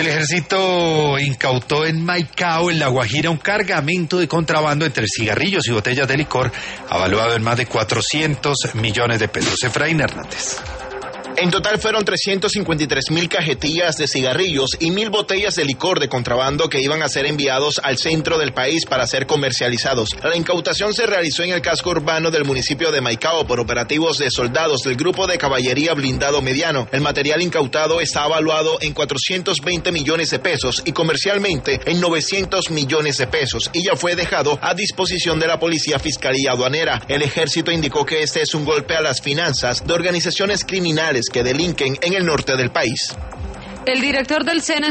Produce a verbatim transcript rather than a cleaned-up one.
El ejército incautó en Maicao, en La Guajira, un cargamento de contrabando entre cigarrillos y botellas de licor, avaluado en más de cuatrocientos millones de pesos. Efraín Hernández. En total fueron trescientas cincuenta y tres mil cajetillas de cigarrillos y mil botellas de licor de contrabando que iban a ser enviados al centro del país para ser comercializados. La incautación se realizó en el casco urbano del municipio de Maicao por operativos de soldados del Grupo de Caballería Blindado Mediano. El material incautado está evaluado en cuatrocientos veinte millones de pesos y comercialmente en novecientos millones de pesos, y ya fue dejado a disposición de la Policía Fiscalía Aduanera. El ejército indicó que este es un golpe a las finanzas de organizaciones criminales que delinquen en el norte del país. El director del SENA